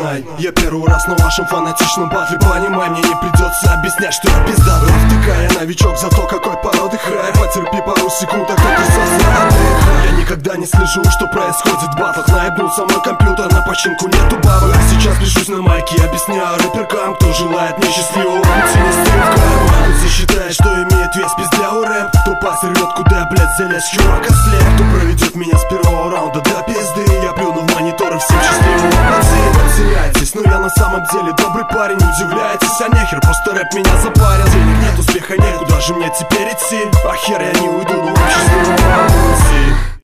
знай, я первый раз на вашем фанатичном батле. Понимай, мне не придется объяснять, что я пиздатый. Втыкая новичок, зато какой породы хай. Потерпи пару секунд, а кто ты сосратый. Я никогда не слежу, что происходит в батлах. Наебнулся мой компьютер, на починку нету бабок. А сейчас пишусь на майке, объясняю рэперкам, кто желает мне счастливого пути, не стою в карман. Кто считает, что имеет вес пиздявый рэп, кто посерет, куда, блядь, залез, чувак ослеп. Кто проведет меня с первого раунда до пизды. Я плюну в мониторы, всем счастливого пути. Теряйтесь, но я на самом деле добрый парень. Удивляйтесь, а нехер, просто рэп меня запарил. Денег нет, успеха некуда же мне теперь идти. А хер я не уйду, но общество